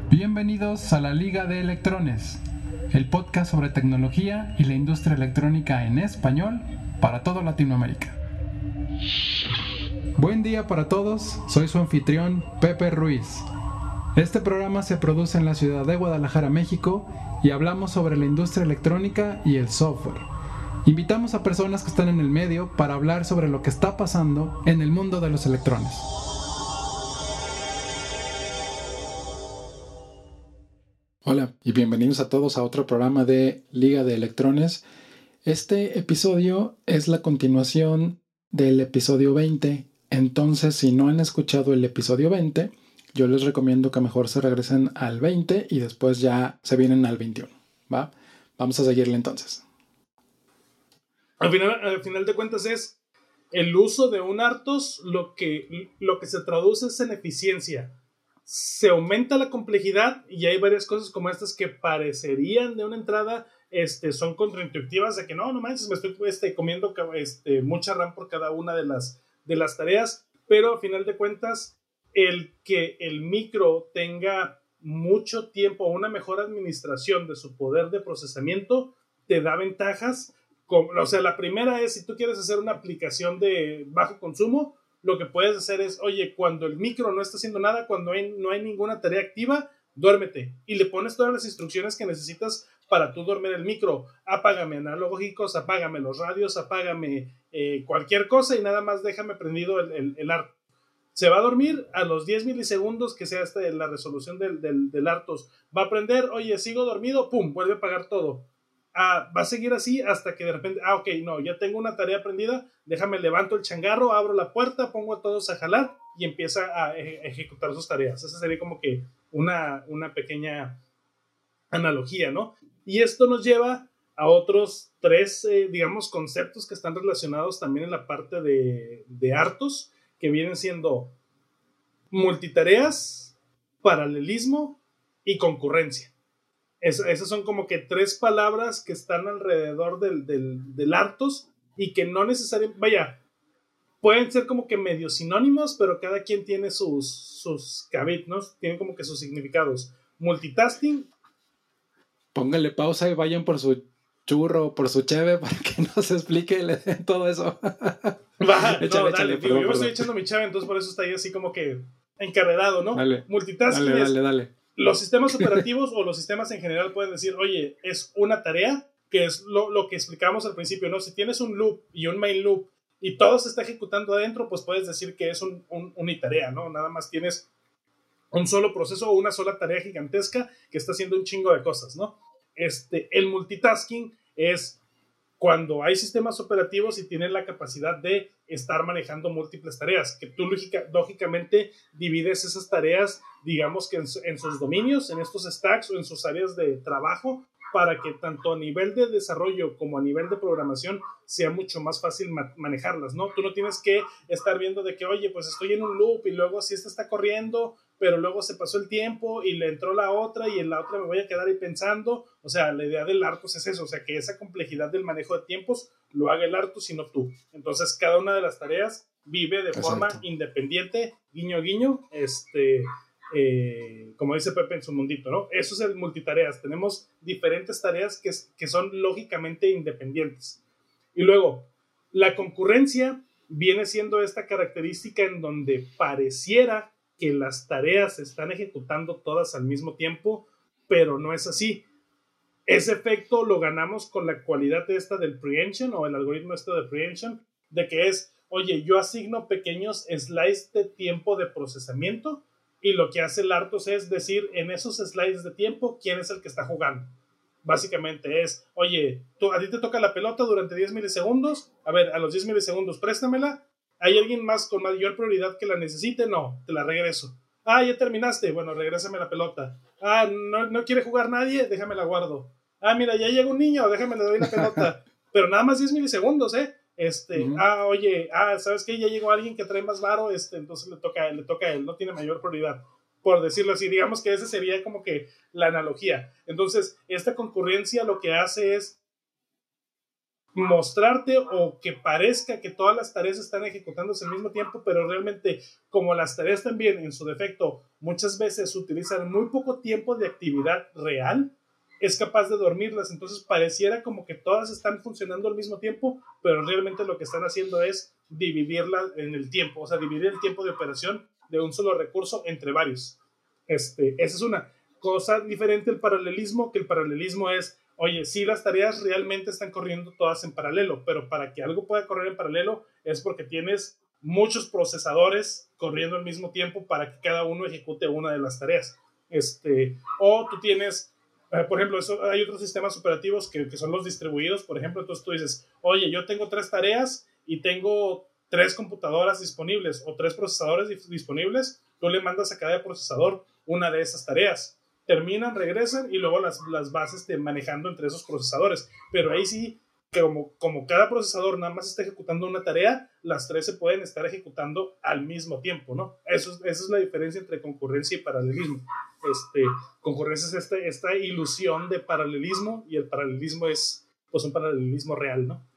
Bienvenidos a la Liga de Electrones, el podcast sobre tecnología y la industria electrónica en español para toda Latinoamérica. Buen día para todos, soy su anfitrión Pepe Ruiz. Este programa se produce en la ciudad de Guadalajara, México, y hablamos sobre la industria electrónica y el software. Invitamos a personas que están en el medio para hablar sobre lo que está pasando en el mundo de los electrones. Hola y bienvenidos a todos a otro programa de Liga de Electrones. Este episodio es la continuación del episodio 20, entonces si no han escuchado el episodio 20, yo les recomiendo que mejor se regresen al 20 y después ya se vienen al 21, ¿va? Vamos a seguirle entonces. Al final de cuentas es el uso de un RTOS, lo que se traduce es en eficiencia. Se aumenta la complejidad y hay varias cosas como estas que parecerían de una entrada son contraintuitivas, de que no manches, me estoy comiendo mucha RAM por cada una de las tareas, pero a final de cuentas el que el micro tenga mucho tiempo, una mejor administración de su poder de procesamiento te da ventajas. O sea, la primera es, si tú quieres hacer una aplicación de bajo consumo, lo que puedes hacer es, oye, cuando el micro no está haciendo nada, cuando no hay ninguna tarea activa, duérmete. Y le pones todas las instrucciones que necesitas para tú dormir el micro. Apágame analógicos, apágame los radios, apágame cualquier cosa y nada más déjame prendido el RTOS. Se va a dormir a los 10 milisegundos que sea la resolución del RTOS. Va a prender, oye, sigo dormido, pum, vuelve a apagar todo. Va a seguir así hasta que de repente, ok, no, ya tengo una tarea aprendida, déjame, levanto el changarro, abro la puerta, pongo a todos a jalar y empieza a ejecutar sus tareas. Esa sería como que una pequeña analogía, ¿no? Y esto nos lleva a otros tres, conceptos que están relacionados también en la parte de RTOS, que vienen siendo multitareas, paralelismo y concurrencia. Esas son como que tres palabras que están alrededor del RTOS y que no necesariamente, pueden ser como que medio sinónimos, pero cada quien tiene sus cabit, ¿no? Tienen como que sus significados. Multitasking. Pónganle pausa y vayan por su churro, por su cheve, para que nos explique y le den todo eso. Dale, yo me estoy echando mi cheve, entonces por eso está ahí así como que encarrerado, ¿no? Dale, multitasking dale. Los sistemas operativos o los sistemas en general pueden decir, oye, es una tarea, que es lo que explicamos al principio, ¿no? Si tienes un loop y un main loop y todo se está ejecutando adentro, pues puedes decir que es unitarea, ¿no? Nada más tienes un solo proceso o una sola tarea gigantesca que está haciendo un chingo de cosas, ¿no? El multitasking es cuando hay sistemas operativos y tienen la capacidad de estar manejando múltiples tareas, que tú lógicamente divides esas tareas, digamos que en sus dominios, en estos stacks o en sus áreas de trabajo, para que tanto a nivel de desarrollo como a nivel de programación sea mucho más fácil manejarlas, ¿no? Tú no tienes que estar viendo de que, oye, pues estoy en un loop y luego si esta está corriendo, pero luego se pasó el tiempo y le entró la otra y en la otra me voy a quedar ahí pensando. O sea, la idea del RTOS es eso, o sea, que esa complejidad del manejo de tiempos lo haga el RTOS y no tú. Entonces, cada una de las tareas vive de forma independiente, guiño, guiño, como dice Pepe en su mundito, ¿no? Eso es el multitareas. Tenemos diferentes tareas que son lógicamente independientes. Y luego, la concurrencia viene siendo esta característica en donde pareciera que las tareas se están ejecutando todas al mismo tiempo, pero no es así. Ese efecto lo ganamos con la cualidad del preemption o el algoritmo de preemption, de que es, oye, yo asigno pequeños slices de tiempo de procesamiento y lo que hace el RTOS es decir en esos slices de tiempo quién es el que está jugando. Básicamente es, oye, a ti te toca la pelota durante 10 milisegundos, a ver, a los 10 milisegundos préstamela, ¿hay alguien más con mayor prioridad que la necesite? No, te la regreso. Ya terminaste, bueno, regrésame la pelota. No quiere jugar nadie, déjame la guardo. Mira, ya llega un niño, déjame le doy la pelota. Pero nada más 10 milisegundos, oye, ¿sabes qué? Ya llegó alguien que trae más varo, entonces le toca a él, no tiene mayor prioridad, por decirlo así. Digamos que esa sería como que la analogía. Entonces, esta concurrencia lo que hace es mostrarte o que parezca que todas las tareas están ejecutándose al mismo tiempo, pero realmente como las tareas también en su defecto muchas veces utilizan muy poco tiempo de actividad real, es capaz de dormirlas, entonces pareciera como que todas están funcionando al mismo tiempo, pero realmente lo que están haciendo es dividirla en el tiempo, o sea, dividir el tiempo de operación de un solo recurso entre varios. Esa es una cosa diferente el paralelismo, que el paralelismo es, oye, sí, las tareas realmente están corriendo todas en paralelo, pero para que algo pueda correr en paralelo es porque tienes muchos procesadores corriendo al mismo tiempo para que cada uno ejecute una de las tareas. O tú tienes, por ejemplo, hay otros sistemas operativos que son los distribuidos, por ejemplo, entonces tú dices, oye, yo tengo 3 tareas y tengo 3 computadoras disponibles o 3 procesadores disponibles, tú le mandas a cada procesador una de esas tareas. Terminan, regresan y luego las vas manejando entre esos procesadores. Pero ahí sí, que como cada procesador nada más está ejecutando una tarea, las 3 se pueden estar ejecutando al mismo tiempo, ¿no? Esa es la diferencia entre concurrencia y paralelismo. Concurrencia es esta ilusión de paralelismo y el paralelismo es pues un paralelismo real, ¿no?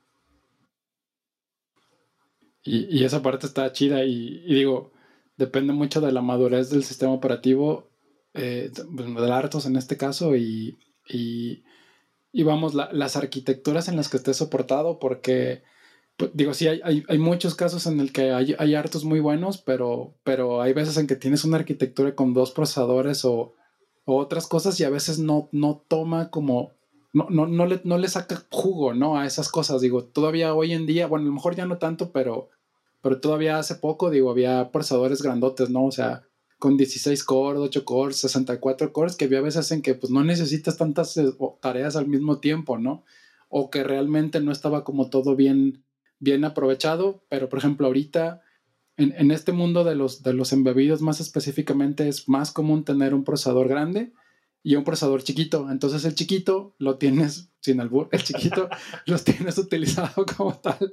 Y esa parte está chida y digo, depende mucho de la madurez del sistema operativo, del RTOS en este caso, y vamos, las arquitecturas en las que esté soportado, porque, pues, digo, sí, hay muchos casos en el que hay RTOS muy buenos, pero hay veces en que tienes una arquitectura con 2 procesadores o otras cosas y a veces no toma como... No le saca jugo, ¿no? A esas cosas. Digo, todavía hoy en día, bueno, a lo mejor ya no tanto, pero todavía hace poco, digo, había procesadores grandotes, ¿no? O sea, con 16 cores, 8 cores, 64 cores, que había veces en que pues no necesitas tantas tareas al mismo tiempo, ¿no? O que realmente no estaba como todo bien aprovechado, pero por ejemplo ahorita en este mundo de los embebidos más específicamente es más común tener un procesador grande y un procesador chiquito. Entonces el chiquito lo tienes, sin albur, el chiquito los tienes utilizado como tal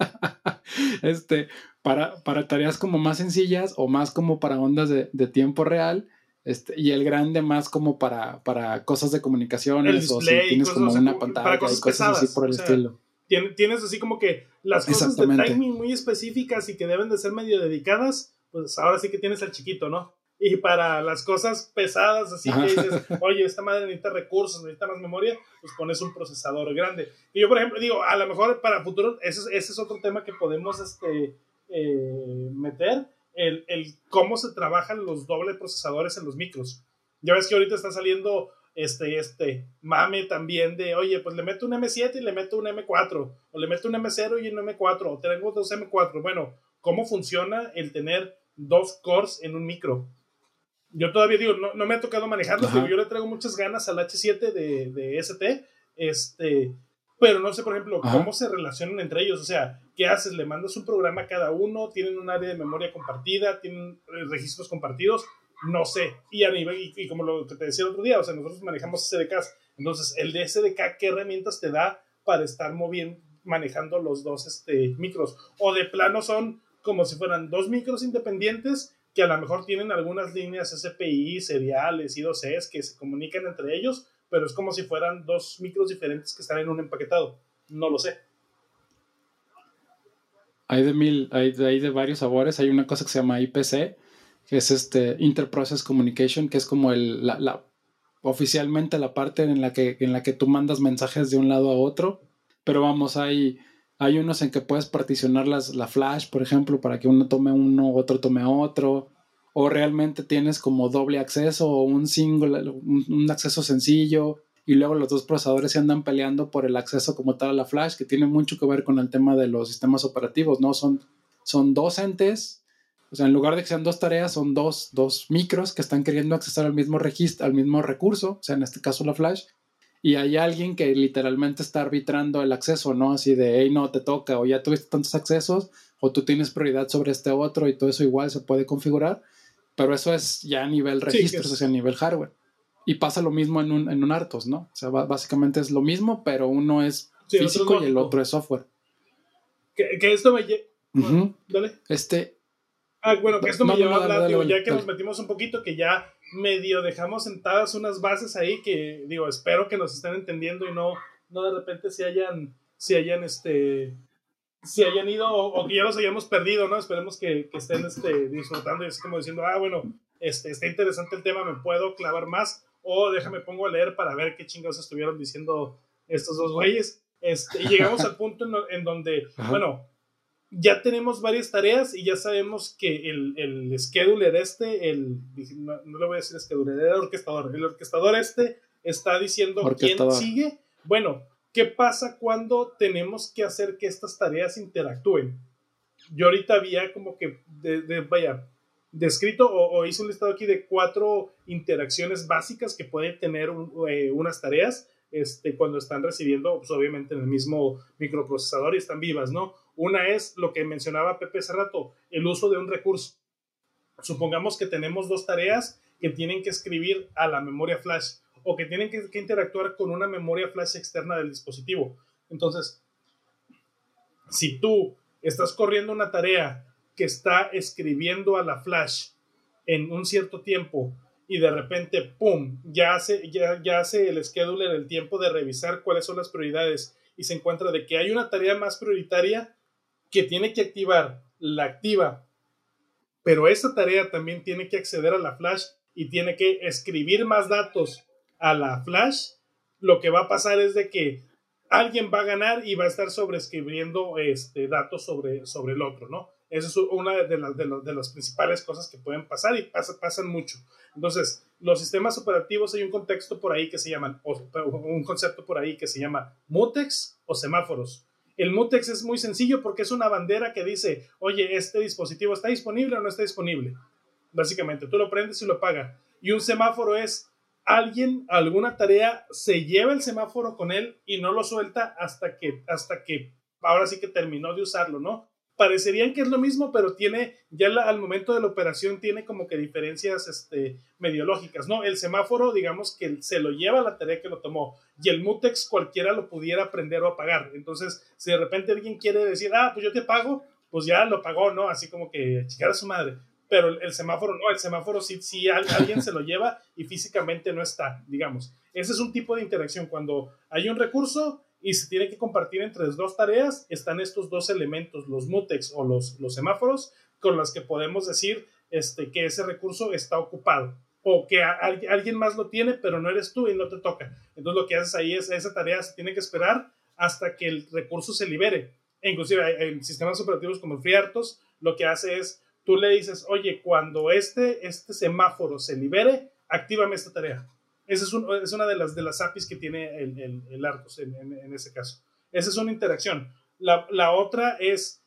para tareas como más sencillas o más como para ondas de tiempo real. Y el grande más como para cosas de comunicaciones o si tienes como una pantalla para y cosas así por el estilo. Tienes así como que las cosas de timing muy específicas y que deben de ser medio dedicadas, pues ahora sí que tienes al chiquito, ¿no? Y para las cosas pesadas, así que dices, oye, esta madre necesita recursos, necesita más memoria, pues pones un procesador grande. Y yo, por ejemplo, digo, a lo mejor para futuro, ese es otro tema que podemos meter, el cómo se trabajan los doble procesadores en los micros. Ya ves que ahorita está saliendo mame también de, oye, pues le meto un M7 y le meto un M4, o le meto un M0 y un M4, o tengo 2 M4. Bueno, ¿cómo funciona el tener 2 cores en un micro? Yo todavía digo, no me ha tocado manejarlo, pero yo le traigo muchas ganas al H7 de ST, pero no sé, por ejemplo, cómo se relacionan entre ellos. O sea, ¿qué haces? ¿Le mandas un programa a cada uno? ¿Tienen un área de memoria compartida? ¿Tienen registros compartidos? No sé. Y como lo que te decía el otro día, o sea, nosotros manejamos SDKs. Entonces, el de SDK, ¿qué herramientas te da para estar manejando los dos micros? O de plano son como si fueran 2 micros independientes que a lo mejor tienen algunas líneas SPI, seriales, I2Cs que se comunican entre ellos, pero es como si fueran 2 micros diferentes que están en un empaquetado. No lo sé. Hay de varios sabores. Hay una cosa que se llama IPC, que es Interprocess Communication, que es como oficialmente la parte en la que tú mandas mensajes de un lado a otro. Pero vamos, hay unos en que puedes particionar la flash, por ejemplo, para que uno tome uno, otro tome otro. O realmente tienes como doble acceso o un acceso sencillo. Y luego los 2 procesadores se andan peleando por el acceso como tal a la flash, que tiene mucho que ver con el tema de los sistemas operativos, ¿no? Son 2 entes, o sea, en lugar de que sean 2 tareas, son dos micros que están queriendo accesar al mismo recurso, o sea, en este caso la flash, y hay alguien que literalmente está arbitrando el acceso, ¿no? Así de, hey, no, te toca, o ya tuviste tantos accesos, o tú tienes prioridad sobre este otro, y todo eso igual se puede configurar, pero eso es ya a nivel registros, o sea, a nivel hardware. Y pasa lo mismo en un RTOS, ¿no? O sea, básicamente es lo mismo, pero uno es físico y el otro es software. Que esto me lleva... Dale. Bueno, que esto me lleva a hablar, digo, ya que nos metimos un poquito, que ya medio dejamos sentadas unas bases ahí que, digo, espero que nos estén entendiendo y no de repente se hayan si hayan si hayan ido o que ya los hayamos perdido, ¿no? Esperemos que estén disfrutando y así como diciendo, bueno, está interesante el tema, me puedo clavar más, o déjame pongo a leer para ver qué chingados estuvieron diciendo estos dos güeyes. Y llegamos al punto en donde, Ajá. bueno, ya tenemos varias tareas y ya sabemos que el scheduler no le voy a decir scheduler, el orquestador está diciendo quién sigue. Bueno, ¿qué pasa cuando tenemos que hacer que estas tareas interactúen? Yo ahorita había como que, descrito o hice un listado aquí de 4 interacciones básicas que pueden tener unas tareas cuando están recibiendo, pues obviamente en el mismo microprocesador y están vivas, ¿no? Una es lo que mencionaba Pepe hace rato, el uso de un recurso. Supongamos que tenemos 2 tareas que tienen que escribir a la memoria flash o que tienen que interactuar con una memoria flash externa del dispositivo. Entonces, si tú estás corriendo una tarea que está escribiendo a la flash en un cierto tiempo y de repente, ¡pum!, ya hace el scheduler el tiempo de revisar cuáles son las prioridades y se encuentra de que hay una tarea más prioritaria que tiene que activar, la activa, pero esa tarea también tiene que acceder a la flash y tiene que escribir más datos a la flash. Lo que va a pasar es de que alguien va a ganar y va a estar sobreescribiendo datos sobre el otro, ¿no? Esa es una de las principales cosas que pueden pasar y pasan mucho. Entonces, los sistemas operativos, hay un contexto por ahí que se llaman, un concepto por ahí que se llama mutex o semáforos. El mutex es muy sencillo porque es una bandera que dice, oye, este dispositivo está disponible o no está disponible. Básicamente, tú lo prendes y lo apagas. Y un semáforo es alguna tarea, se lleva el semáforo con él y no lo suelta hasta que ahora sí que terminó de usarlo, ¿no? Parecerían que es lo mismo, pero al momento de la operación tiene como que diferencias medio lógicas, ¿no? El semáforo, digamos que se lo lleva la tarea que lo tomó, y el mutex cualquiera lo pudiera prender o apagar. Entonces, si de repente alguien quiere decir, pues yo te pago, pues ya lo pagó, ¿no? Así como que chicar a su madre. Pero el semáforo no, el semáforo sí alguien se lo lleva y físicamente no está, digamos. Ese es un tipo de interacción. Cuando hay un recurso y se tiene que compartir entre 2 tareas, están estos 2 elementos, los mutex o los semáforos, con los que podemos decir que ese recurso está ocupado o que alguien más lo tiene, pero no eres tú y no te toca. Entonces lo que haces ahí es, esa tarea se tiene que esperar hasta que el recurso se libere. E inclusive en sistemas operativos como FreeRTOS, lo que hace es, tú le dices, oye, cuando este semáforo se libere, actívame esta tarea. Esa es una de las APIs que tiene el RTOS en ese caso. Esa es una interacción. La otra es,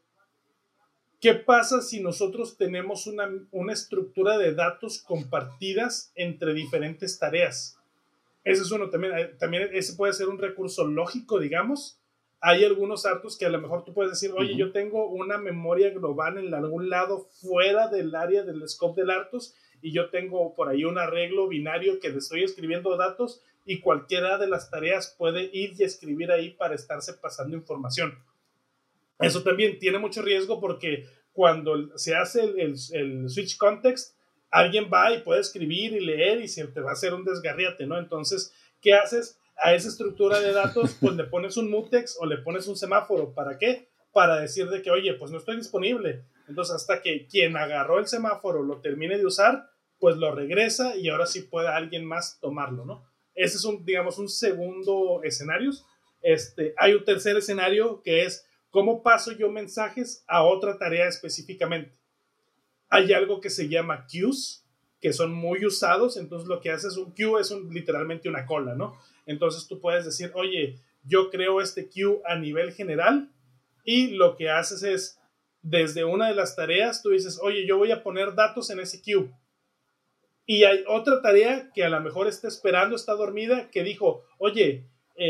¿qué pasa si nosotros tenemos una estructura de datos compartidas entre diferentes tareas? Ese es uno también. También ese puede ser un recurso lógico, digamos. Hay algunos RTOS que a lo mejor tú puedes decir, oye, yo tengo una memoria global en algún lado fuera del área del scope del RTOS y yo tengo por ahí un arreglo binario que le estoy escribiendo datos y cualquiera de las tareas puede ir y escribir ahí para estarse pasando información. Eso también tiene mucho riesgo porque cuando se hace el switch context, alguien va y puede escribir y leer y se te va a hacer un desgarriate, ¿no? Entonces, ¿qué haces? A esa estructura de datos, pues le pones un mutex o le pones un semáforo. ¿Para qué? Para decir de que, oye, pues no estoy disponible. Entonces, hasta que quien agarró el semáforo lo termine de usar, pues lo regresa y ahora sí puede alguien más tomarlo, ¿no? Ese es un segundo escenario. Hay un tercer escenario que es cómo paso yo mensajes a otra tarea específicamente. Hay algo que se llama queues, que son muy usados. Entonces lo que haces, un queue es literalmente una cola, ¿no? Entonces tú puedes decir, oye, yo creo este queue a nivel general y lo que haces es, desde una de las tareas, tú dices, oye, yo voy a poner datos en ese queue. Y hay otra tarea que a lo mejor está esperando, está dormida, que dijo, oye,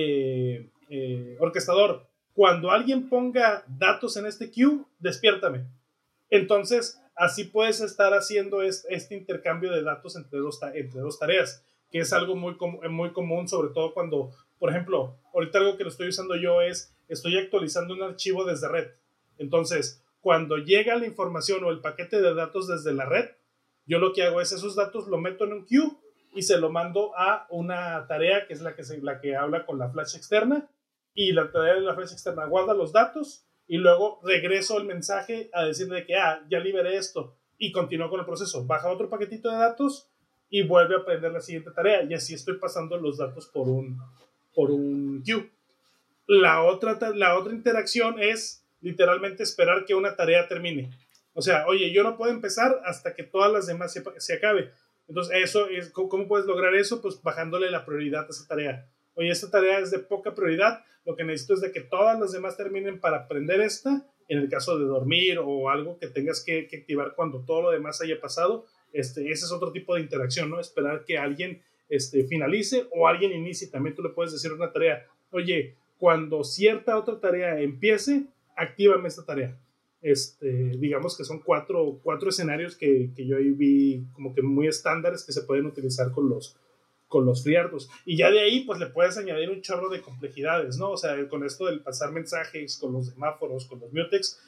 orquestador, cuando alguien ponga datos en este queue, despiértame. Entonces, así puedes estar haciendo este intercambio de datos entre dos tareas, que es algo muy común, sobre todo cuando, por ejemplo, ahorita algo que lo estoy usando yo es, estoy actualizando un archivo desde red. Entonces, cuando llega la información o el paquete de datos desde la red, yo lo que hago es esos datos lo meto en un queue y se lo mando a una tarea que es la que habla con la flash externa y la tarea de la referencia externa guarda los datos y luego regreso el mensaje a decirle que ya liberé esto y continúo con el proceso. Baja otro paquetito de datos y vuelve a aprender la siguiente tarea y así estoy pasando los datos por un queue. La otra interacción es literalmente esperar que una tarea termine. O sea, oye, yo no puedo empezar hasta que todas las demás se acabe. Entonces, ¿cómo puedes lograr eso? Pues bajándole la prioridad a esa tarea. Oye, esta tarea es de poca prioridad, lo que necesito es de que todas las demás terminen para aprender esta, en el caso de dormir o algo que tengas que activar cuando todo lo demás haya pasado. Ese es otro tipo de interacción, ¿no? Esperar que alguien finalice o alguien inicie. También tú le puedes decir a una tarea, oye, cuando cierta otra tarea empiece, actívame esta tarea. Digamos que son cuatro escenarios que yo ahí vi como que muy estándares que se pueden utilizar con los FreeRTOS. Y ya de ahí, pues le puedes añadir un chorro de complejidades, ¿no? O sea, con esto del pasar mensajes, con los semáforos, con los mutex.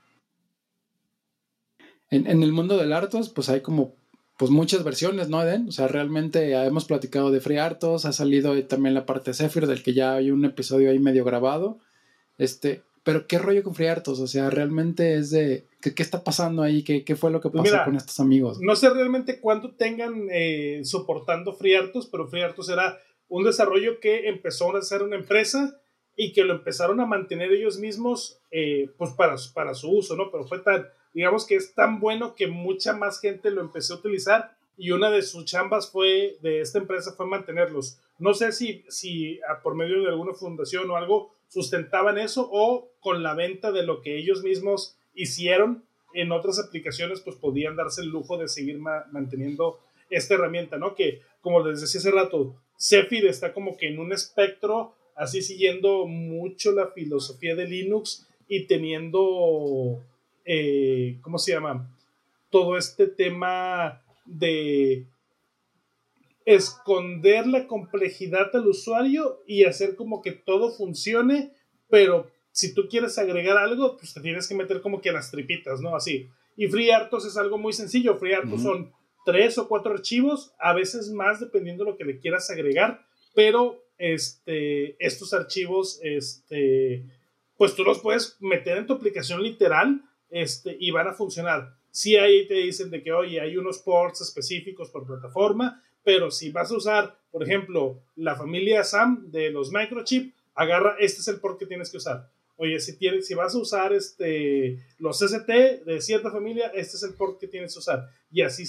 En el mundo del RTOS, pues hay como pues muchas versiones, ¿no, Eden? O sea, realmente hemos platicado de FreeRTOS, ha salido también la parte de Zephyr, del que ya hay un episodio ahí medio grabado. Pero ¿qué rollo con FreeRTOS? O sea, realmente es de... ¿Qué está pasando ahí? ¿Qué fue lo que pasó con estos amigos? No sé realmente cuánto tengan soportando FreeRTOS, pero FreeRTOS era un desarrollo que empezó a hacer una empresa y que lo empezaron a mantener ellos mismos pues para su uso, ¿no? Pero fue digamos que es tan bueno que mucha más gente lo empezó a utilizar y una de sus chambas de esta empresa fue mantenerlos. No sé si por medio de alguna fundación o algo sustentaban eso o con la venta de lo que ellos mismos hicieron en otras aplicaciones, pues podían darse el lujo de seguir manteniendo esta herramienta, ¿no? Que, como les decía hace rato, Zephyr está como que en un espectro, así siguiendo mucho la filosofía de Linux y teniendo, ¿cómo se llama? Todo este tema de esconder la complejidad al usuario y hacer como que todo funcione, pero si tú quieres agregar algo, pues te tienes que meter como que a las tripitas, ¿no? Así. Y FreeRTOS es algo muy sencillo. FreeRTOS son 3 o 4 archivos, a veces más dependiendo de lo que le quieras agregar, pero estos archivos, pues tú los puedes meter en tu aplicación literal, y van a funcionar. Sí, ahí te dicen de que, oye, hay unos ports específicos por plataforma, pero si vas a usar, por ejemplo, la familia SAM de los microchip, agarra, este es el port que tienes que usar. Oye, si vas a usar los ST de cierta familia, este es el port que tienes que usar. Y así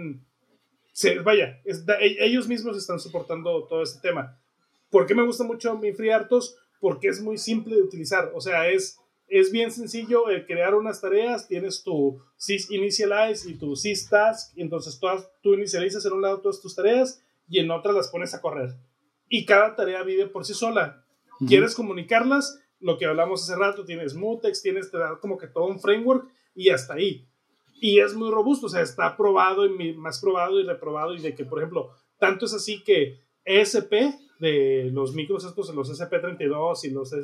ellos mismos están soportando todo este tema. ¿Por qué me gusta mucho mi FreeRTOS? Porque es muy simple de utilizar. O sea, es bien sencillo crear unas tareas, tienes tu sysinitialize y tu systask, entonces tú inicializas en un lado todas tus tareas y en otra las pones a correr. Y cada tarea vive por sí sola. ¿Quieres comunicarlas? Lo que hablamos hace rato, tienes mutex, te da como que todo un framework y hasta ahí. Y es muy robusto, o sea, está probado y más probado y reprobado y de que, por ejemplo, tanto es así que ESP de los micros estos, los SP32 y los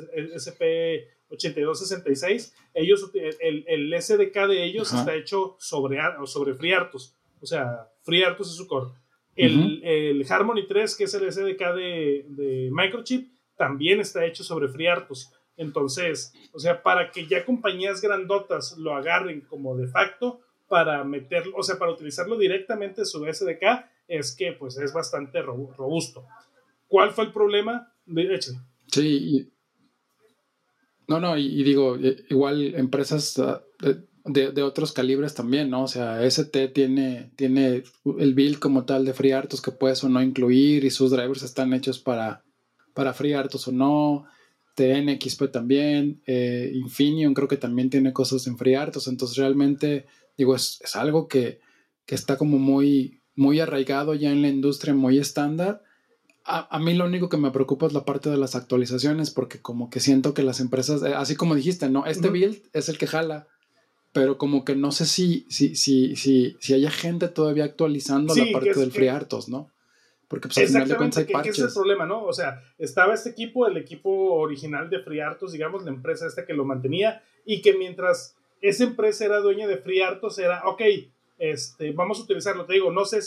SP8266, el SDK de ellos está hecho sobre FreeRTOS. O sea, FreeRTOS es su core. El Harmony 3, que es el SDK de Microchip, también está hecho sobre FreeRTOS. Entonces, o sea, para que ya compañías grandotas lo agarren como de facto para meterlo, o sea, para utilizarlo directamente su SDK, es que pues es bastante robusto. ¿Cuál fue el problema? Échale. Sí, y digo, igual empresas de otros calibres también, ¿no? O sea, ST tiene el build como tal de FreeRTOS que puedes o no incluir y sus drivers están hechos para FreeRTOS o no. TNXP también, Infineon creo que también tiene cosas en FreeRTOS, entonces realmente, digo, es algo que está como muy, muy arraigado ya en la industria, muy estándar. A mí lo único que me preocupa es la parte de las actualizaciones, porque como que siento que las empresas, así como dijiste, ¿no? Build es el que jala, pero como que no sé si haya gente todavía actualizando la parte del FreeRTOS, ¿no? Porque pues al final de cuentas hay parches. ¿Qué es el problema, no? O sea, estaba el equipo original de FreeRTOS, digamos, la empresa que lo mantenía, y que mientras esa empresa era dueña de FreeRTOS, era, ok, vamos a utilizarlo. Te digo, no sé si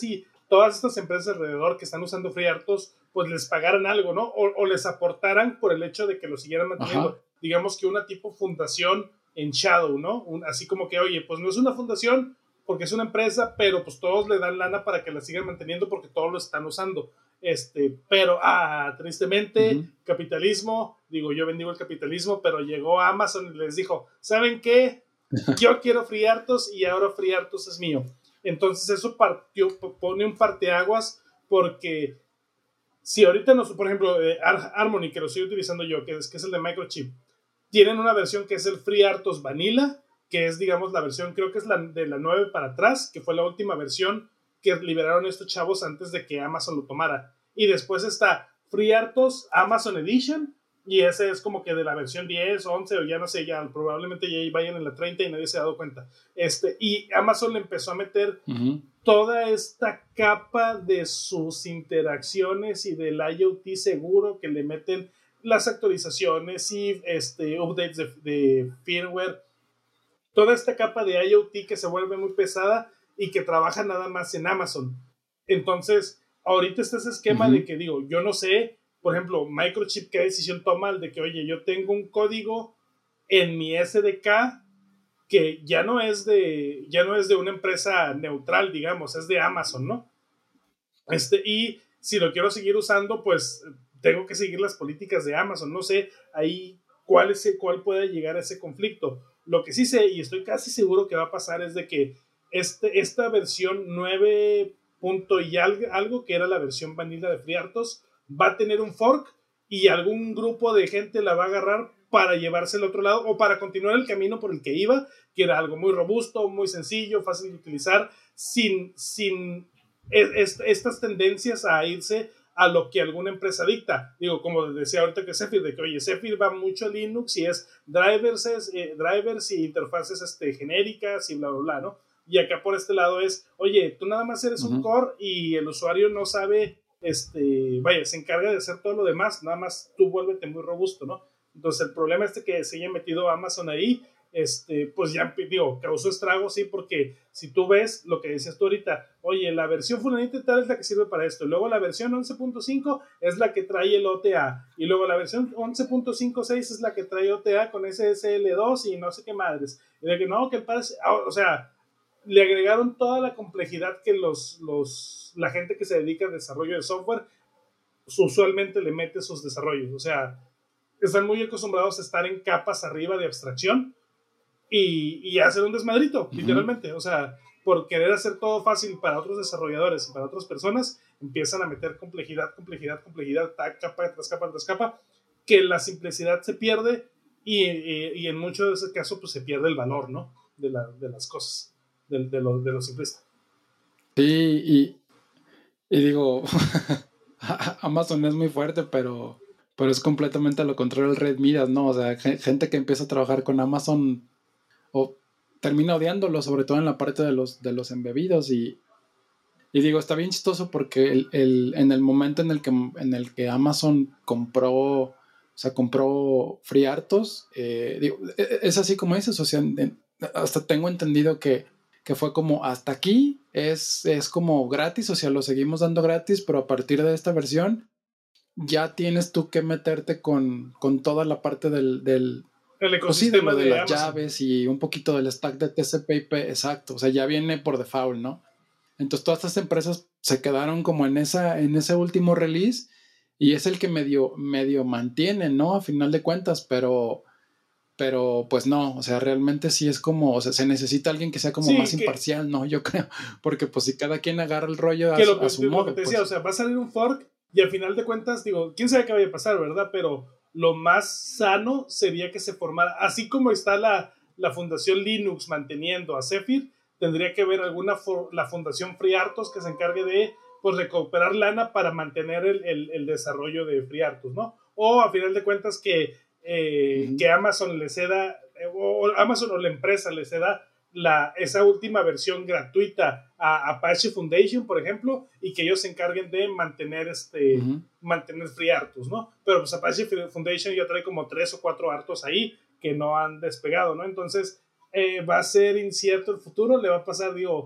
todas estas empresas alrededor que están usando FreeRTOS, pues les pagaran algo, ¿no? O les aportaran por el hecho de que lo siguieran manteniendo. Ajá. Digamos que una tipo fundación en Shadow, ¿no? Así como que, oye, pues no es una fundación porque es una empresa, pero pues todos le dan lana para que la sigan manteniendo porque todos lo están usando. Pero tristemente, capitalismo, digo, yo bendigo el capitalismo, pero llegó Amazon y les dijo, ¿saben qué? Yo quiero FreeRTOS y ahora FreeRTOS es mío. Entonces eso pone un parteaguas, porque si ahorita, por ejemplo, Harmony, que lo estoy utilizando yo, que es el de Microchip, tienen una versión que es el FreeRTOS Vanilla, que es, digamos, la versión, creo que es la de la 9 para atrás, que fue la última versión que liberaron estos chavos antes de que Amazon lo tomara. Y después está FreeRTOS Amazon Edition, y ese es como que de la versión 10, 11 o ya no sé, ya probablemente ya vayan en la 30 y nadie se ha dado cuenta. Y Amazon le empezó a meter toda esta capa de sus interacciones y del IoT seguro, que le meten las actualizaciones y updates de firmware, toda esta capa de IoT que se vuelve muy pesada y que trabaja nada más en Amazon. Entonces, ahorita está ese esquema de que, digo, yo no sé, por ejemplo, Microchip, ¿qué decisión toma? El de que, oye, yo tengo un código en mi SDK que ya no es de una empresa neutral, digamos, es de Amazon, ¿no? Y si lo quiero seguir usando, pues tengo que seguir las políticas de Amazon. No sé ahí cuál puede llegar a ese conflicto. Lo que sí sé, y estoy casi seguro que va a pasar, es de que esta versión 9 punto y algo, que era la versión vanilla de FreeRTOS, va a tener un fork y algún grupo de gente la va a agarrar para llevarse al otro lado o para continuar el camino por el que iba, que era algo muy robusto, muy sencillo, fácil de utilizar, sin estas tendencias a irse a lo que alguna empresa dicta. Digo, como decía ahorita que Zephyr, de que, oye, Zephyr va mucho a Linux y es drivers y interfaces genéricas y bla, bla, bla, ¿no? Y acá por este lado es, oye, tú nada más eres un core y el usuario no sabe, se encarga de hacer todo lo demás, nada más tú vuélvete muy robusto, ¿no? Entonces el problema que se haya metido Amazon ahí, pues ya, digo, causó estragos, sí, porque si tú ves lo que decías tú ahorita, oye, la versión fulanita y tal es la que sirve para esto, luego la versión 11.5 es la que trae el OTA, y luego la versión 11.56 es la que trae OTA con SSL2 y no sé qué madres, y de que no, que parece, o sea, le agregaron toda la complejidad que la gente que se dedica al desarrollo de software usualmente le mete sus desarrollos, o sea, están muy acostumbrados a estar en capas arriba de abstracción y hacer un desmadrito, literalmente. O sea, por querer hacer todo fácil para otros desarrolladores y para otras personas, empiezan a meter complejidad, capa tras capa tras capa, que la simplicidad se pierde y en muchos de esos casos pues se pierde el valor, ¿no? De las cosas, de lo simplista. Sí, y digo, Amazon es muy fuerte, pero es completamente lo contrario al Red Midas, ¿no? O sea, gente que empieza a trabajar con Amazon o termina odiándolo, sobre todo en la parte de los embebidos, y digo, está bien chistoso porque en el momento en el que Amazon compró FreeRTOS, digo, es así como dices, o sea, hasta tengo entendido que fue como hasta aquí es como gratis, o sea, lo seguimos dando gratis, pero a partir de esta versión ya tienes tú que meterte con toda la parte del el ecosistema de las Amazon. llaves y un poquito del stack de TCP/IP, exacto, o sea, ya viene por default, ¿no? Entonces todas estas empresas se quedaron como en ese último release y es el que medio mantiene, ¿no? A final de cuentas, pero pues no, o sea, realmente sí es como, o sea, se necesita alguien que sea como más imparcial, ¿no? Yo creo, porque pues si cada quien agarra el rollo a su modo. Lo que te decía, pues, o sea, va a salir un fork y al final de cuentas, digo, quién sabe qué vaya a pasar, ¿verdad? Pero lo más sano sería que se formara, así como está la fundación Linux manteniendo a Zephyr, tendría que haber la fundación FreeRTOS que se encargue de, pues, recuperar lana para mantener el desarrollo de FreeRTOS, ¿no? O a final de cuentas que Amazon le ceda, o Amazon o la empresa le ceda esa última versión gratuita a Apache Foundation, por ejemplo, y que ellos se encarguen de mantener mantener FreeRTOS, ¿no? Pero pues Apache Foundation ya trae como 3 o 4 RTOS ahí que no han despegado, ¿no? Entonces va a ser incierto el futuro, le va a pasar, digo,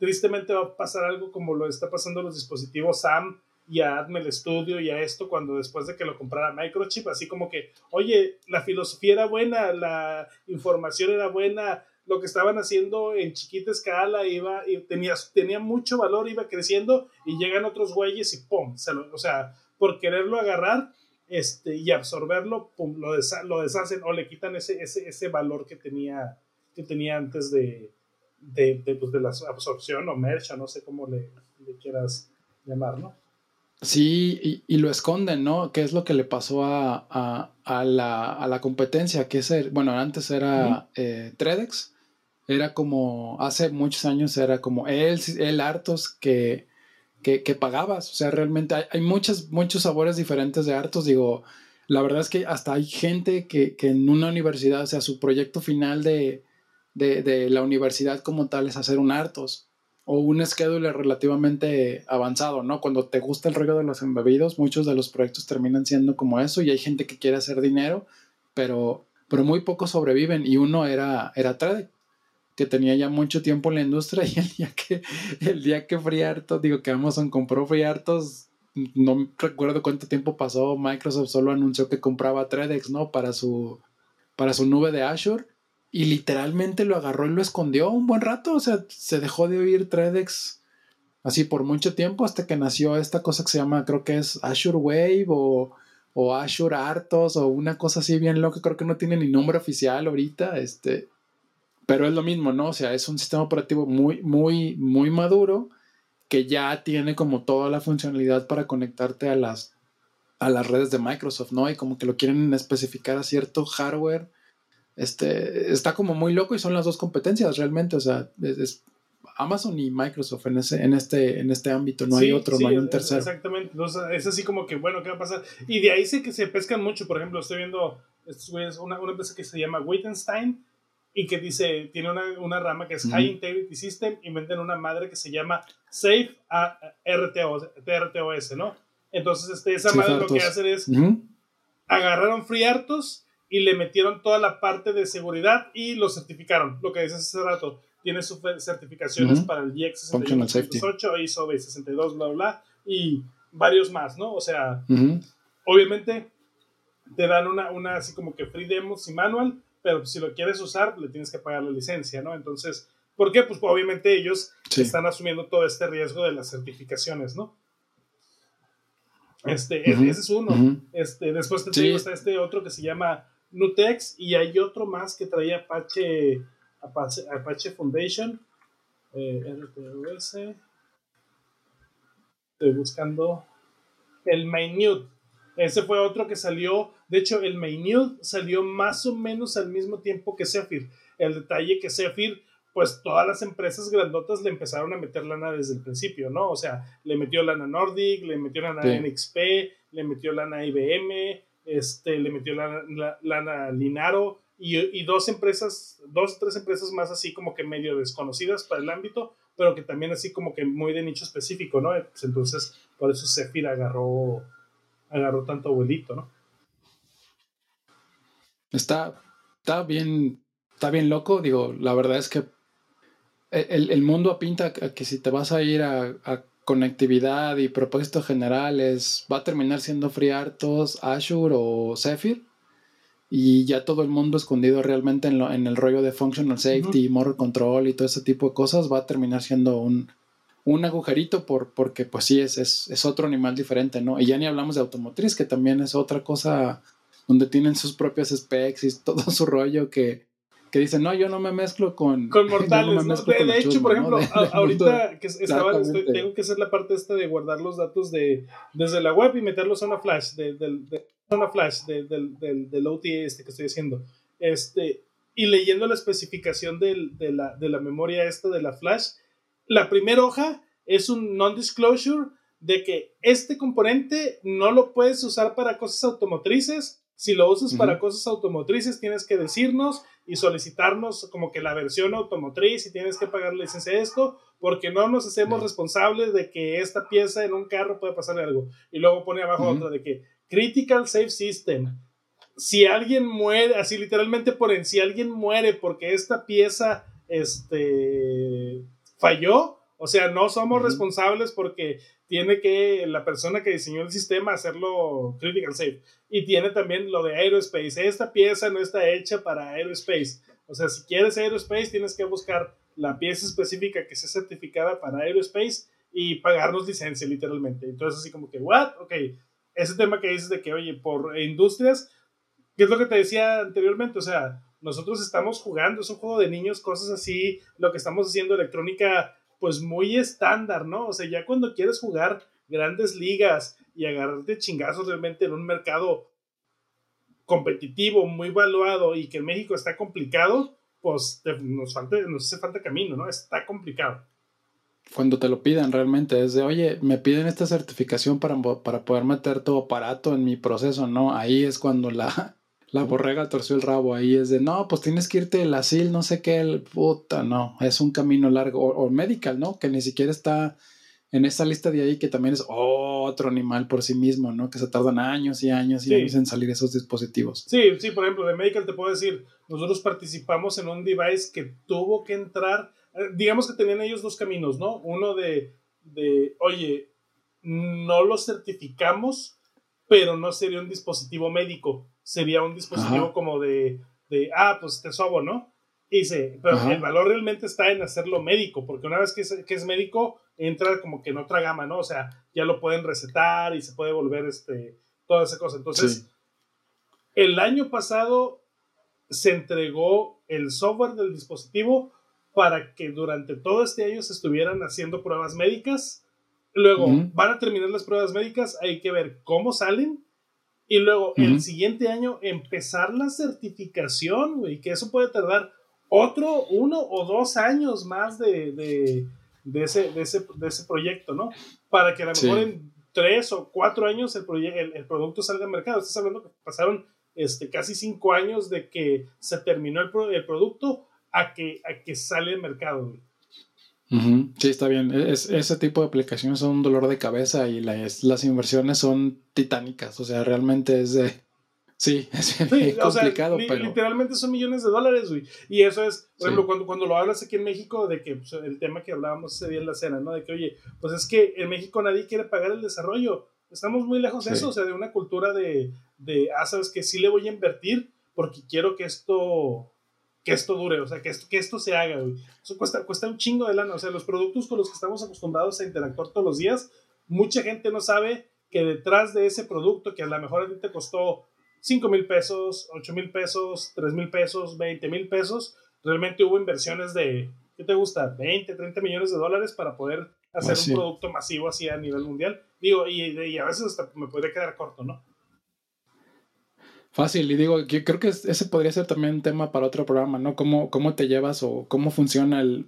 tristemente va a pasar algo como lo está pasando a los dispositivos SAM y a Atmel Studio y a esto, cuando después de que lo comprara Microchip, así como que, oye, la filosofía era buena, la información era buena, lo que estaban haciendo en chiquita escala tenía mucho valor, iba creciendo, y llegan otros güeyes y ¡pum! O sea, por quererlo agarrar y absorberlo, ¡pum! Lo deshacen o le quitan ese valor que tenía antes pues de la absorción o merch, no sé cómo le quieras llamar, ¿no? Sí, y lo esconden, ¿no? ¿Qué es lo que le pasó a la competencia? Bueno, antes era Tredex, era como, hace muchos años era como el Artos que pagabas, o sea, realmente hay muchos sabores diferentes de Artos, digo, la verdad es que hasta hay gente que en una universidad, o sea, su proyecto final de la universidad como tal es hacer un Artos o un schedule relativamente avanzado, ¿no? Cuando te gusta el rollo de los embebidos, muchos de los proyectos terminan siendo como eso y hay gente que quiere hacer dinero, pero muy pocos sobreviven y uno era Trade, que tenía ya mucho tiempo en la industria y el día que FreeRTOS, digo que Amazon compró FreeRTOS, no recuerdo cuánto tiempo pasó, Microsoft solo anunció que compraba Tredex, ¿no? Para su nube de Azure y literalmente lo agarró y lo escondió un buen rato, o sea, se dejó de oír Tredex así por mucho tiempo hasta que nació esta cosa que se llama, creo que es Azure Wave o Azure Artos o una cosa así bien loca, creo que no tiene ni nombre oficial ahorita, pero es lo mismo, ¿no? O sea, es un sistema operativo muy, muy, muy maduro que ya tiene como toda la funcionalidad para conectarte a las redes de Microsoft, ¿no? Y como que lo quieren especificar a cierto hardware. Está como muy loco y son las dos competencias realmente, o sea, es Amazon y Microsoft en este ámbito, no hay otro, no hay un tercero. Exactamente, entonces es así como que, bueno, ¿qué va a pasar? Y de ahí sé que se pescan mucho, por ejemplo, estoy viendo estos güeyes, una empresa que se llama Wittenstein y que tiene una rama que es High Integrity System y venden una madre que se llama Safe RTOS, ¿no? Entonces esa madre lo que hacen es agarraron FreeRTOS y le metieron toda la parte de seguridad y lo certificaron, lo que dices hace rato. Tiene sus certificaciones para el IEC 618, ISO 62, bla, bla, y varios más, ¿no? O sea, obviamente te dan una así como que free demos y manual, pero si lo quieres usar, le tienes que pagar la licencia, ¿no? Entonces, ¿por qué? Pues obviamente ellos están asumiendo todo este riesgo de las certificaciones, ¿no? Ese es uno. Después te digo, está otro que se llama Nutex y hay otro más que traía Apache Foundation, RTOS. Estoy buscando el Minute. Ese fue otro que salió. De hecho, el Minute salió más o menos al mismo tiempo que Zephyr. El detalle que Zephyr, pues todas las empresas grandotas le empezaron a meter lana desde el principio, ¿no? O sea, le metió lana Nordic, le metió lana NXP, le metió lana IBM, le metió lana Linaro y dos o tres empresas más así como que medio desconocidas para el ámbito, pero que también así como que muy de nicho específico, ¿no? Pues entonces, por eso Zephyr agarró tanto abuelito, ¿no? Está bien loco, digo, la verdad es que el mundo pinta que si te vas a ir a conectividad y propósitos generales, va a terminar siendo FreeRTOS, Azure o Zephyr, y ya todo el mundo escondido realmente en el rollo de functional safety, motor control y todo ese tipo de cosas, va a terminar siendo un agujerito porque pues sí, es otro animal diferente, ¿no? Y ya ni hablamos de automotriz, que también es otra cosa donde tienen sus propios specs y todo su rollo que dicen, no, yo no me mezclo con mortales, ¿no? De hecho, por ejemplo, ahorita que tengo que hacer la parte esta de guardar los datos desde la web y meterlos a una flash del OTA que estoy haciendo. Y leyendo la especificación de la memoria de la flash, la primera hoja es un non-disclosure de que este componente no lo puedes usar para cosas automotrices. Si lo usas para cosas automotrices, tienes que decirnos y solicitarnos como que la versión automotriz y tienes que pagar la licencia de esto, porque no nos hacemos responsables de que esta pieza en un carro puede pasarle algo. Y luego pone abajo otra de que Critical Safe System. Si alguien muere, así literalmente si alguien muere porque esta pieza falló, O sea, no somos responsables porque tiene que la persona que diseñó el sistema hacerlo critical safe. Y tiene también lo de aerospace. Esta pieza no está hecha para aerospace. O sea, si quieres aerospace, tienes que buscar la pieza específica que sea certificada para aerospace y pagarnos licencia, literalmente. Entonces, así como que, ¿what? Ok, ese tema que dices de que, oye, por industrias, ¿qué es lo que te decía anteriormente? O sea, nosotros estamos jugando, es un juego de niños, cosas así, lo que estamos haciendo electrónica, pues muy estándar, ¿no? O sea, ya cuando quieres jugar grandes ligas y agarrarte chingazos realmente en un mercado competitivo, muy valuado y que en México está complicado, pues nos hace falta camino, ¿no? Está complicado. Cuando te lo piden realmente es de, oye, me piden esta certificación para poder meter tu aparato en mi proceso, ¿no? Ahí es cuando la borrega torció el rabo, ahí es de, no, pues tienes que irte el asil, no sé qué, puta, no, es un camino largo, o medical, ¿no? Que ni siquiera está en esa lista de ahí, que también es otro animal por sí mismo, ¿no? Que se tardan años y años y años en salir esos dispositivos. Sí, sí, por ejemplo, de medical te puedo decir, nosotros participamos en un device que tuvo que entrar, digamos que tenían ellos dos caminos, ¿no? Uno oye, no lo certificamos, pero no sería un dispositivo médico, sería un dispositivo como pues te sobo, ¿no? Y dice, pero el valor realmente está en hacerlo médico, porque una vez que es médico, entra como que en otra gama, ¿no? O sea, ya lo pueden recetar y se puede volver toda esa cosa. Entonces, el año pasado se entregó el software del dispositivo para que durante todo este año se estuvieran haciendo pruebas médicas. Luego van a terminar las pruebas médicas, hay que ver cómo salen. Y luego el siguiente año empezar la certificación, güey, que eso puede tardar 1 o 2 años más de ese proyecto, ¿no? Para que a lo mejor en 3 o 4 años el producto salga al mercado. Estás hablando que pasaron casi 5 años de que se terminó el producto a que sale al mercado, güey. Sí, está bien. Ese tipo de aplicaciones son un dolor de cabeza y las inversiones son titánicas. O sea, realmente es de... Sí, es complicado, pero... Literalmente son millones de dólares, güey. Y eso es, por ejemplo, cuando lo hablas aquí en México, de que pues, el tema que hablábamos ese día en la cena, ¿no? De que, oye, pues es que en México nadie quiere pagar el desarrollo. Estamos muy lejos de eso, o sea, de una cultura sabes que sí le voy a invertir porque quiero que esto dure, o sea, que esto se haga, güey. Eso cuesta un chingo de lana, o sea, los productos con los que estamos acostumbrados a interactuar todos los días, mucha gente no sabe que detrás de ese producto que a lo mejor a ti te costó 5,000 pesos, 8,000 pesos, 3,000 pesos, 20,000 pesos, realmente hubo inversiones de, ¿qué te gusta? 20, 30 millones de dólares para poder hacer un producto masivo así a nivel mundial. Digo, y a veces hasta me podría quedar corto, ¿no? Fácil, y digo, yo creo que ese podría ser también un tema para otro programa, ¿no? ¿Cómo te llevas o cómo funciona el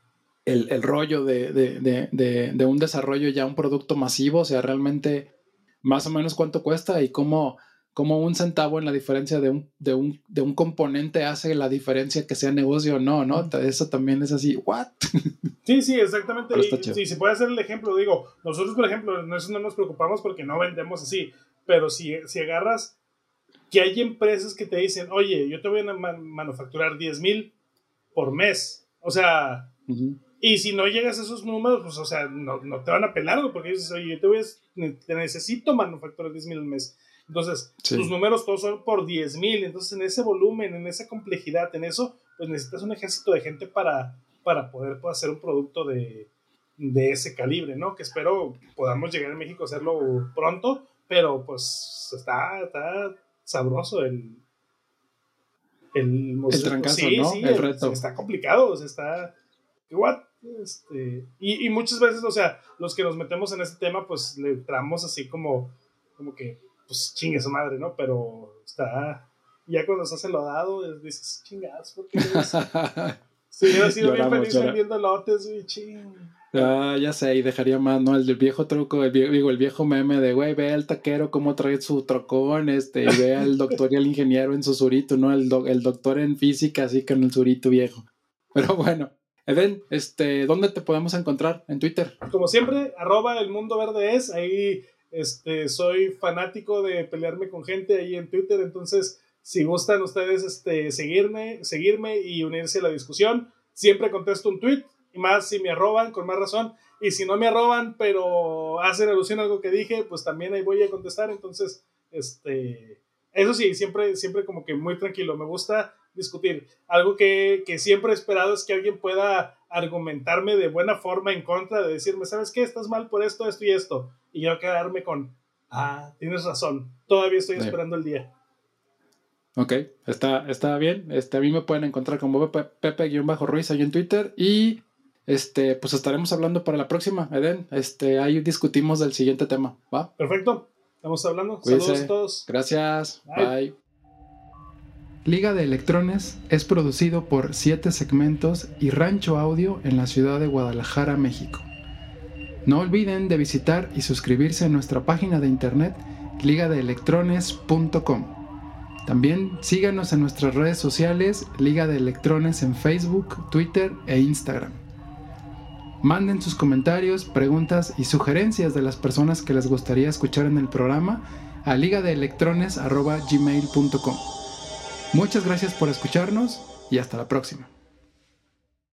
rollo de un desarrollo ya un producto masivo? O sea, realmente más o menos cuánto cuesta y cómo un centavo en la diferencia de un componente hace la diferencia que sea negocio o no, ¿no? Eso también es así, ¿what? Sí, exactamente. Y si puede ser el ejemplo, digo, nosotros, por ejemplo, no nos preocupamos porque no vendemos así, pero si agarras que hay empresas que te dicen, oye, yo te voy a manufacturar 10,000 por mes, o sea, y si no llegas a esos números, pues, o sea, no te van a pelar, porque dices, oye, te necesito manufacturar 10,000 al mes. Entonces, tus números todos son por 10,000. Entonces, en ese volumen, en esa complejidad, en eso, pues necesitas un ejército de gente para poder hacer un producto de ese calibre, ¿no? Que espero podamos llegar a México a hacerlo pronto, pero pues está sabroso el trancazo, ¿no? El reto. Está complicado, o sea, está... ¿What? Y muchas veces, o sea, los que nos metemos en este tema, pues le entramos así como que, pues chingue su madre, ¿no? Pero está... Ya cuando se hace lo dado, dices, chingados, ¿por qué? Si hubiera sido bien feliz vendiendo lotes, güey, ching. Ya sé, y dejaría más, ¿no? El viejo truco, el viejo meme de, güey, ve al taquero cómo trae su trocón, y ve al doctor y al ingeniero en su surito, ¿no? El doctor en física, así con el surito viejo. Pero bueno, Eden, ¿dónde te podemos encontrar? En Twitter. Como siempre, @elmundoverdees, ahí soy fanático de pelearme con gente ahí en Twitter, entonces si gustan ustedes seguirme y unirse a la discusión, siempre contesto un tweet. y más si me arroban, con más razón. Y si no me arroban, pero hacen alusión a algo que dije, pues también ahí voy a contestar. Entonces, eso sí, siempre como que muy tranquilo. Me gusta discutir. Algo que siempre he esperado es que alguien pueda argumentarme de buena forma en contra, de decirme, ¿sabes qué? Estás mal por esto, esto y esto. Y yo quedarme con, tienes razón. Todavía estoy esperando el día. Ok, está bien. A mí me pueden encontrar como Pepe-Ruiz ahí en Twitter. Y pues estaremos hablando para la próxima, Eden. Ahí discutimos del siguiente tema, ¿va? Perfecto, estamos hablando. Cuídense. Saludos a todos. Gracias, bye. Liga de Electrones es producido por 7 Segmentos y Rancho Audio en la ciudad de Guadalajara, México. No olviden de visitar y suscribirse a nuestra página de internet ligadeelectrones.com. También síganos en nuestras redes sociales Liga de Electrones en Facebook, Twitter e Instagram. Manden sus comentarios, preguntas y sugerencias de las personas que les gustaría escuchar en el programa a ligadeelectrones@gmail.com. Muchas gracias por escucharnos y hasta la próxima.